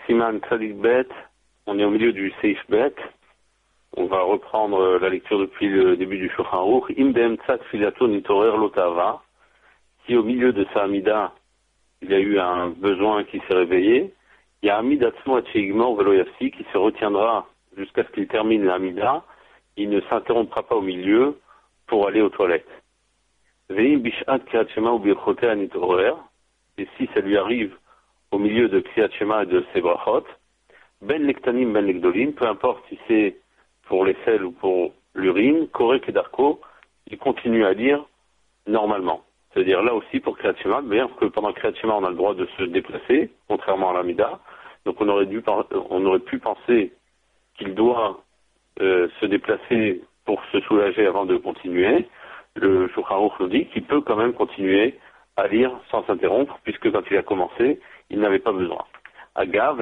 Siman Tzadik Bet, on est au milieu du Seif Bet. On va reprendre la lecture depuis le début du Shulchan Aruch. Im Be'em Tzat Filato Nitorer Lotava. Si au milieu de sa Amida, il y a eu un besoin qui s'est réveillé, il y a Amid Atzmo Atcheigmor Velo Yafsi qui se retiendra jusqu'à ce qu'il termine l'Amida. Il ne s'interrompra pas au milieu pour aller aux toilettes. Ve'im Bishat Kriyat Shema U'Birchotea Nitorer. Et si ça lui arrive au milieu de Kriyat Shema et de ses brachot, Ben Lektanim, Ben Lekdolim, peu importe si c'est pour les selles ou pour l'urine, Korek et Darko, il continue à lire normalement. C'est-à-dire là aussi pour Kriyat Shema, bien que pendant Kriyat Shema on a le droit de se déplacer, contrairement à l'Amida, donc on aurait pu penser qu'il doit se déplacer pour se soulager avant de continuer. Le Shulchan Aruch nous dit qu'il peut quand même continuer à lire sans s'interrompre, puisque quand il a commencé, il n'avait pas besoin. Agav,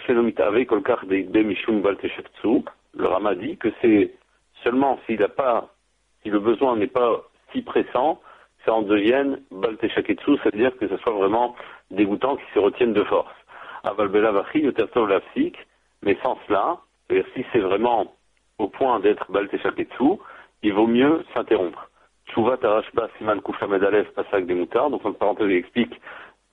le Rama dit que c'est seulement si le besoin n'est pas si pressant, ça en devienne balte shaketsu, c'est-à-dire que ce soit vraiment dégoûtant, qu'il se retienne de force. Aval belavachi, yotertov lafsik, mais sans cela, c'est-à-dire si c'est vraiment au point d'être balte shaketsu, il vaut mieux s'interrompre. Tshuvat Arashba Siman Kuflamed Aleph Pasak des Moutards, donc en parenthèse il explique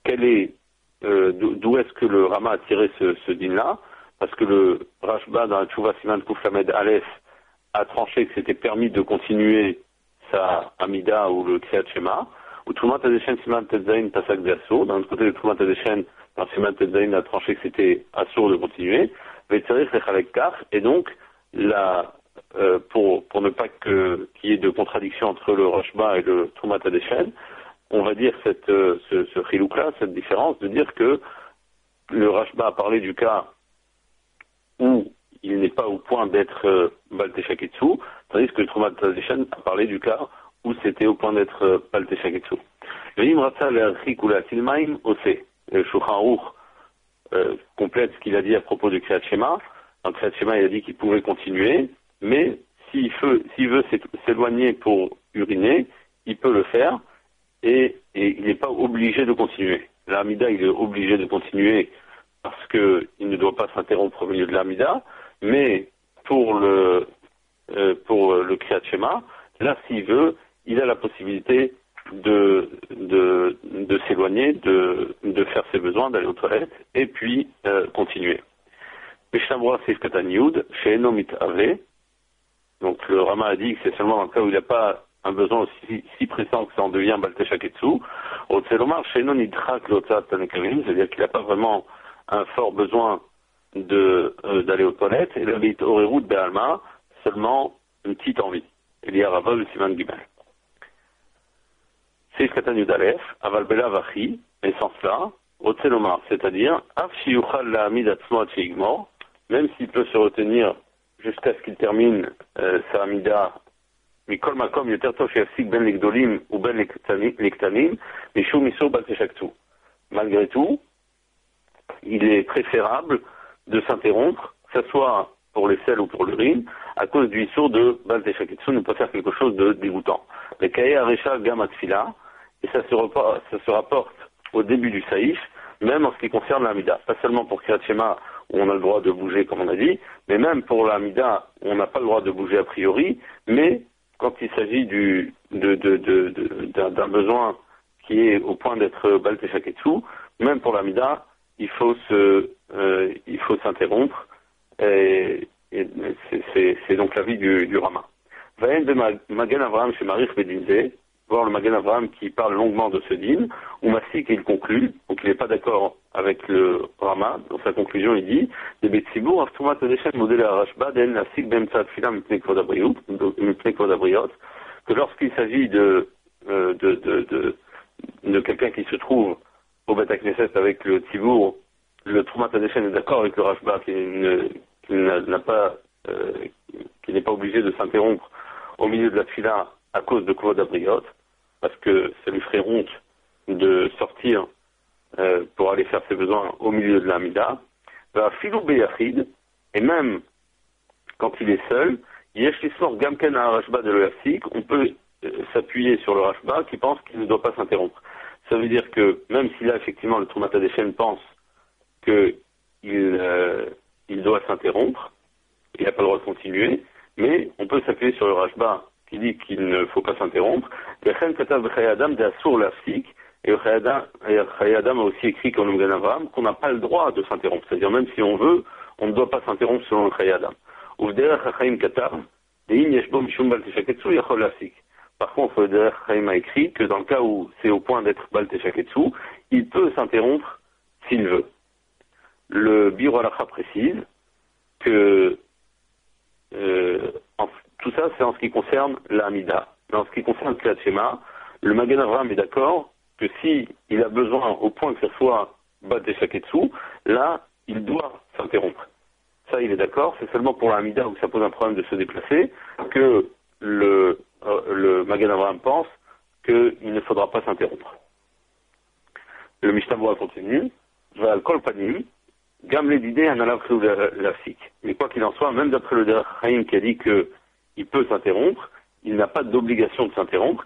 d'où est-ce que le Rama a tiré ce din-là, parce que le Rashba dans la Tshuva Siman Kuflamed Aleph a tranché que c'était permis de continuer sa Amida ou le Kriyat Shema, ou Trumat Adeshen Siman Tetzain Pasak de Asso, d'un autre côté le Trumat Adeshen dans Siman Tetzain a tranché que c'était assourd de continuer, Vetzerich Lechalek Kach, et donc pour ne pas qu'il y ait de contradiction entre le Rashba et le Trumat Adeshen, on va dire ce chilouk-là, cette différence, de dire que le Rashba a parlé du cas où il n'est pas au point d'être Balte Shaketsu, tandis que le Trumat Adeshen a parlé du cas où c'était au point d'être Balte Shaketsu. Ve'im Ratza Le'archik ou Le'atilmaim Ose. Le Shulchan Aruch complète ce qu'il a dit à propos du Kriyat Shema. Dans le Kriyat Shema, il a dit qu'il pouvait continuer, mais s'il veut s'éloigner pour uriner, il peut le faire, et il n'est pas obligé de continuer. L'Amida, il est obligé de continuer parce qu'il ne doit pas s'interrompre au milieu de l'Amida, mais pour le Kriyat Shema, là, s'il veut, il a la possibilité de s'éloigner, de faire ses besoins, d'aller aux toilettes, et puis continuer. Mishnah Seif Katan Yud, She'eno Mit'ave. Donc le Rama a dit que c'est seulement dans le cas où il n'a pas un besoin aussi si pressant que ça en devient Balte Shaketsu. Otselomar She'eno Nidchak Lotzat Tanekavim, c'est-à-dire qu'il n'a pas vraiment un fort besoin d'aller aux toilettes, et le Beit Orerut Be'alma, seulement une petite envie. Il y a Rava le Siman Gimel. Seif Katan Yud Aleph, Aval Bela Vachi, et sans cela, Otselomar, c'est-à-dire, Af Shiyuchal La'amid Atzmo Atcheigmor, même s'il peut se retenir jusqu'à ce qu'il termine sa Amida, Mikol Makom Yotertov Sheyafsik Ben Lekdolim ou Ben Lektanim, Mishum Isur Balte Shaketsu. Malgré tout, il est préférable de s'interrompre, que ce soit pour les selles ou pour l'urine, à cause du Isur de Balte Shaketsu, ne pas faire quelque chose de dégoûtant. Les Kaye Arecha Gam Tfila, et ça se rapporte au début du Saïf, même en ce qui concerne l'Amida. Pas seulement pour Kriyat Shema, où on a le droit de bouger, comme on a dit, mais même pour l'Amida, où on n'a pas le droit de bouger a priori, mais quand il s'agit d'un besoin qui est au point d'être Balte Shaketsu, même pour l'Amida, il faut s'interrompre, et c'est donc l'avis du Rama. Vayen de Magen Avraham chez Marich Bedinze, voir le Magen Avraham qui parle longuement de ce din, ou Massik, il conclut, donc il n'est pas d'accord avec le Rama, dans sa conclusion il dit, des Betsibour, Aftumat Adeshen modèle Arashba, Den Massik, Ben Tzad Filam, Mipne Kvodabriot, que lorsqu'il s'agit de quelqu'un qui se trouve au Beth Knesset avec le Tzibour, le Trumat Adeshen est d'accord avec le Rashba qui n'est pas obligé de s'interrompre au milieu de la Tfila à cause de Kvod Abriot, parce que ça lui ferait honte de sortir pour aller faire ses besoins au milieu de l'Amida. Filou Beyachid, et même quand il est seul, Yesh Lismor Gamken à Rashba de l'Oyafsik, on peut s'appuyer sur le Rashba qui pense qu'il ne doit pas s'interrompre. Ça veut dire que même si là effectivement le Trumat Adeshen pense qu'il doit s'interrompre, il n'a pas le droit de continuer, mais on peut s'appuyer sur le Rashba qui dit qu'il ne faut pas s'interrompre. Et le Chaye Adam a aussi écrit comme le Magen Avraham qu'on n'a pas le droit de s'interrompre. C'est-à-dire même si on veut, on ne doit pas s'interrompre selon le Chaye Adam. Par contre, le Derech Chaim a écrit que dans le cas où c'est au point d'être Bal Teshaketsu, il peut s'interrompre s'il veut. Le Biro Halacha précise que tout ça, c'est en ce qui concerne l'Amida. Mais en ce qui concerne le Kriyat Shema, le Magen Avraham est d'accord que si il a besoin au point que ce soit Bal Teshaketsu, là, il doit s'interrompre. Ça, il est d'accord. C'est seulement pour l'Amida où ça pose un problème de se déplacer que le Magen Avraham pense qu'il ne faudra pas s'interrompre. Le Mishnah Berurah continue. Val kol panim, gam l'idée un alav lafsik. Mais quoi qu'il en soit, même d'après le Derech Chaim qui a dit qu'il peut s'interrompre, il n'a pas d'obligation de s'interrompre,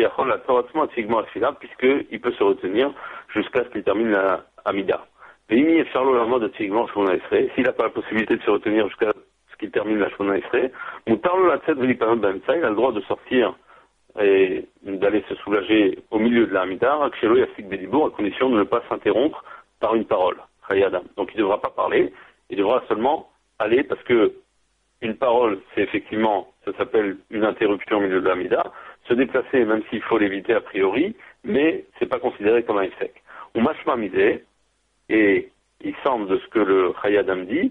puisqu'il peut se retenir jusqu'à ce qu'il termine la Amida. S'il n'a pas la possibilité de se retenir jusqu'à ce qu'il termine la Shmona Esrei, il a le droit de sortir et d'aller se soulager au milieu de la Amida, à condition de ne pas s'interrompre par une parole. Donc il ne devra pas parler, il devra seulement aller, parce que une parole, c'est effectivement, ça s'appelle une interruption au milieu de l'Amida, se déplacer, même s'il faut l'éviter a priori, mais c'est pas considéré comme un échec. Ou mashma mideh, et il semble de ce que le Chaye Adam dit,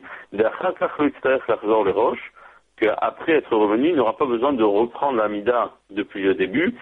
qu'après être revenu, il n'aura pas besoin de reprendre l'Amida depuis le début,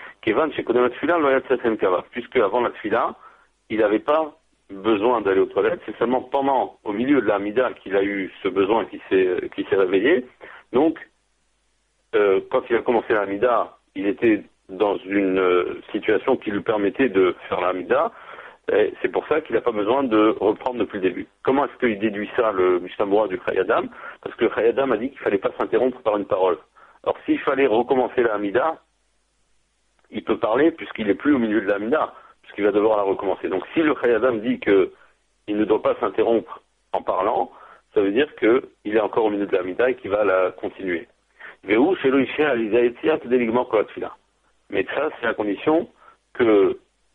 puisque avant la Tfila, il n'avait pas besoin d'aller aux toilettes, c'est seulement au milieu de l'Amida qu'il a eu ce besoin qui s'est réveillé. Donc, quand il a commencé l'Amida, il était dans une situation qui lui permettait de faire l'Amida. C'est pour ça qu'il n'a pas besoin de reprendre depuis le début. Comment est-ce qu'il déduit ça, le Mishnah Berurah du Chaye Adam? Parce que le Chaye Adam a dit qu'il ne fallait pas s'interrompre par une parole. Alors s'il fallait recommencer la Hamida, il peut parler puisqu'il n'est plus au milieu de la Hamida, puisqu'il va devoir la recommencer. Donc si le Chaye Adam dit qu'il ne doit pas s'interrompre en parlant, ça veut dire qu'il est encore au milieu de la Hamida et qu'il va la continuer. Mais ça, c'est la condition que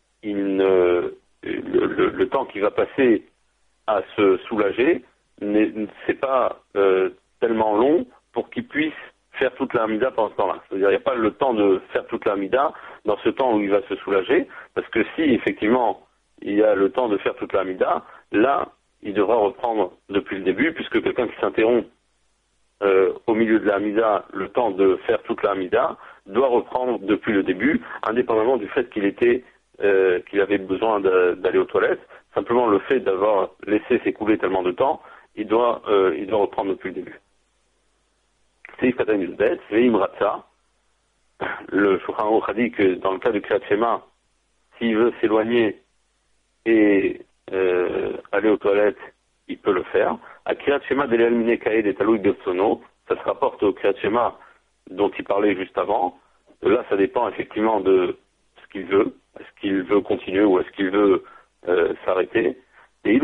le temps qu'il va passer à se soulager, c'est pas tellement long pour qu'il puisse faire toute la Hamida pendant ce temps-là. C'est-à-dire, il n'y a pas le temps de faire toute la Hamida dans ce temps où il va se soulager, parce que si, effectivement, il y a le temps de faire toute la Hamida, là, il devra reprendre depuis le début, puisque quelqu'un qui s'interrompt au milieu de la Hamida, le temps de faire toute la Hamida, doit reprendre depuis le début, indépendamment du fait qu'il avait besoin d'aller aux toilettes. Simplement le fait d'avoir laissé s'écouler tellement de temps, il doit reprendre depuis le début. Le Shulchan Aruch a dit que dans le cas du Kriyat Shema, s'il veut s'éloigner et aller aux toilettes, il peut le faire. À Kriyat Shema de l'Elmine Kaed et Taloui Bertsono, ça se rapporte au Kriyat Shema dont il parlait juste avant. Là, ça dépend effectivement de ce qu'il veut. Est-ce qu'il veut continuer ou est-ce qu'il veut s'arrêter? Et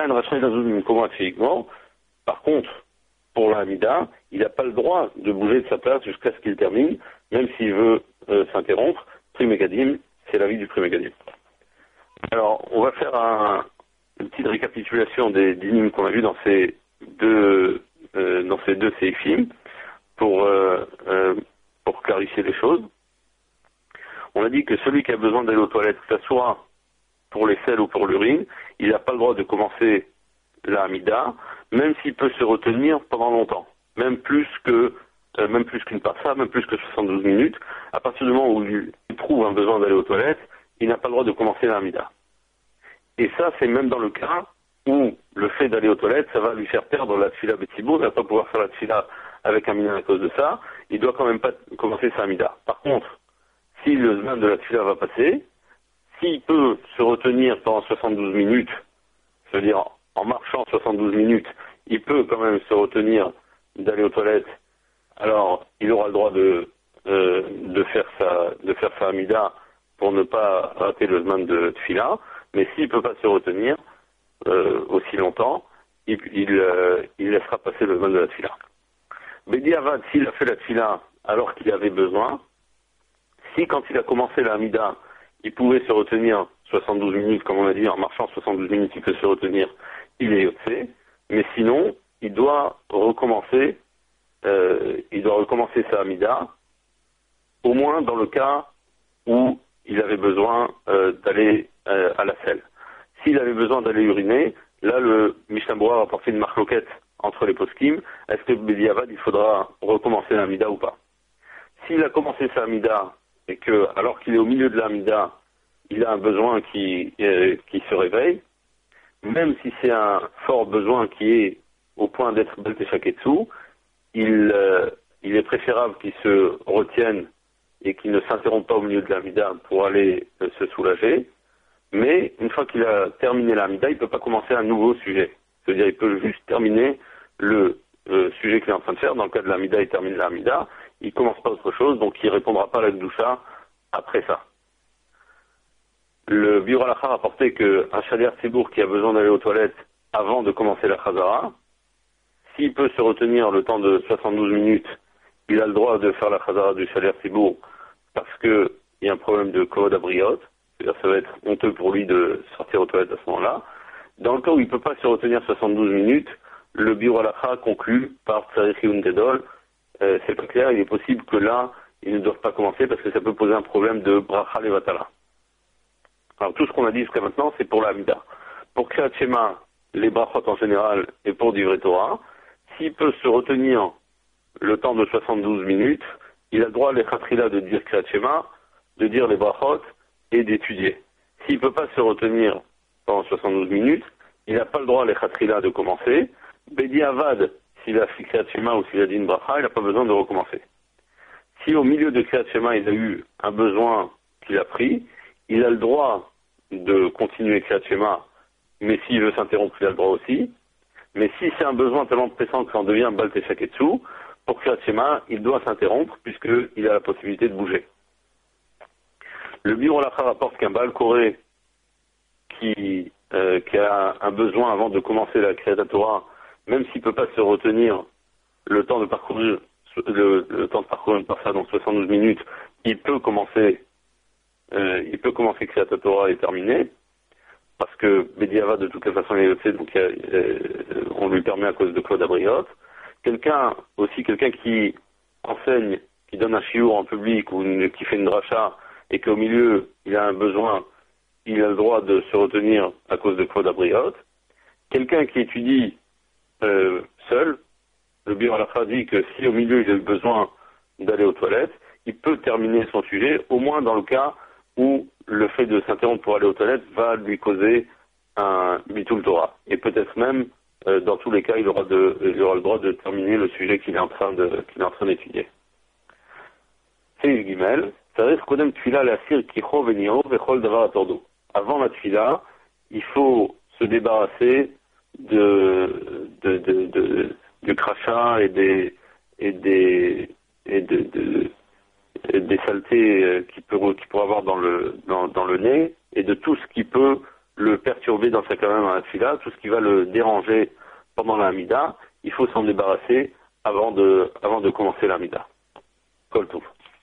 par contre, pour la Hamida, il n'a pas le droit de bouger de sa place jusqu'à ce qu'il termine, même s'il veut s'interrompre. Pri Megadim, c'est l'avis du Pri Megadim. Alors, on va faire une petite récapitulation des dynimes qu'on a vus dans ces deux séifim pour clarifier les choses. On a dit que celui qui a besoin d'aller aux toilettes, que ce soit pour les selles ou pour l'urine, il n'a pas le droit de commencer la Hamida, même s'il peut se retenir pendant longtemps, même plus qu'une parsa, même plus que 72 minutes. À partir du moment où il trouve un besoin d'aller aux toilettes, il n'a pas le droit de commencer la Hamida. Et ça, c'est même dans le cas où le fait d'aller aux toilettes, ça va lui faire perdre la tfila betzibur, il ne va pas pouvoir faire la tfila avec un minyan à cause de ça, il doit quand même pas commencer sa Hamida. Par contre, si le zman de la tfila va passer, s'il peut se retenir pendant 72 minutes, c'est-à-dire en marchant 72 minutes, il peut quand même se retenir d'aller aux toilettes, alors il aura le droit de faire sa Hamida pour ne pas rater le zman de tfila, mais s'il ne peut pas se retenir aussi longtemps, il laissera passer le zman de la tfila. Bedi Avad, s'il a fait la tfila alors qu'il avait besoin, si quand il a commencé la Hamida, il pouvait se retenir 72 minutes, comme on a dit, en marchant 72 minutes, il peut se retenir, il est yotzé, mais sinon, il doit recommencer sa Hamida, au moins dans le cas où il avait besoin d'aller à la selle. S'il avait besoin d'aller uriner, là le Mishnah Berurah a rapporté une marloquette entre les poskim. Est-ce que Bediavad il faudra recommencer la Hamida ou pas? S'il a commencé sa Hamida et que, alors qu'il est au milieu de la Hamida, il a un besoin qui se réveille, même si c'est un fort besoin qui est au point d'être Bel Teshaketsu, il est préférable qu'il se retienne et qu'il ne s'interrompt pas au milieu de la Hamida pour aller se soulager. Mais une fois qu'il a terminé la Hamida, il ne peut pas commencer un nouveau sujet. C'est-à-dire il peut juste terminer le sujet qu'il est en train de faire. Dans le cas de la Hamida, il termine la Hamida. Il ne commence pas autre chose, donc il ne répondra pas à la Gdusha après ça. Le Biur Halacha a rapporté qu'un Shaliach Tzibour qui a besoin d'aller aux toilettes avant de commencer la Chazara, s'il peut se retenir le temps de 72 minutes, il a le droit de faire la Chazara du Shaliach Tzibour parce qu'il y a un problème de Kovod Abriot. C'est-à-dire ça va être honteux pour lui de sortir aux toilettes à ce moment-là. Dans le cas où il ne peut pas se retenir 72 minutes, le Biur Halacha conclut par Tzarich Iyun Gedol. C'est pas clair, il est possible que là, ils ne doivent pas commencer parce que ça peut poser un problème de Bracha Levatala. Alors tout ce qu'on a dit jusqu'à maintenant, c'est pour la Hamida. Pour Kriyat Shema, les brachot en général, et pour Divrei Torah, s'il peut se retenir le temps de 72 minutes, il a le droit, les Khatrila, de dire Kriyat Shema, de dire les brachot, et d'étudier. S'il ne peut pas se retenir pendant 72 minutes, il n'a pas le droit, les Khatrila, de commencer. Bedi Avad, s'il a fait Kriyat Shema ou s'il a dit une bracha, il n'a pas besoin de recommencer. Si au milieu de Kriyat Shema, il a eu un besoin qu'il a pris, il a le droit de continuer Kriyat Shema, mais s'il veut s'interrompre, il a le droit aussi. Mais si c'est un besoin tellement pressant que ça en devient Bal Teshaketsu, pour Kriyat Shema, il doit s'interrompre puisqu'il a la possibilité de bouger. Le Biur Halacha rapporte qu'un Baal Koré qui a un besoin avant de commencer la Kriyat Torah, même s'il ne peut pas se retenir le temps de parcourir une parsa, donc 72 minutes, il peut commencer Kriyat Torah et terminer, parce que Bediava de toute façon il est yotzé, donc on lui permet à cause de Claude Abriot. Quelqu'un qui enseigne, qui donne un shiur en public ou qui fait une dracha et qu'au milieu il a un besoin, il a le droit de se retenir à cause de Claude Abriot. Quelqu'un qui étudie seul, le Biur Halacha dit que si au milieu il a besoin d'aller aux toilettes, il peut terminer son sujet, au moins dans le cas où le fait de s'interrompre pour aller aux toilettes va lui causer un bitul Torah. Et peut-être même, dans tous les cas, il aura le droit de terminer le sujet qu'il est en train d'étudier. C'est Gimel. Avant la tfila, il faut se débarrasser du crachat et des saletés qu'il pourrait avoir dans le nez, et de tout ce qui peut le perturber dans sa carrière dans la tfila, tout ce qui va le déranger pendant la Hamida, il faut s'en débarrasser avant de commencer la Hamida. Kol Tov.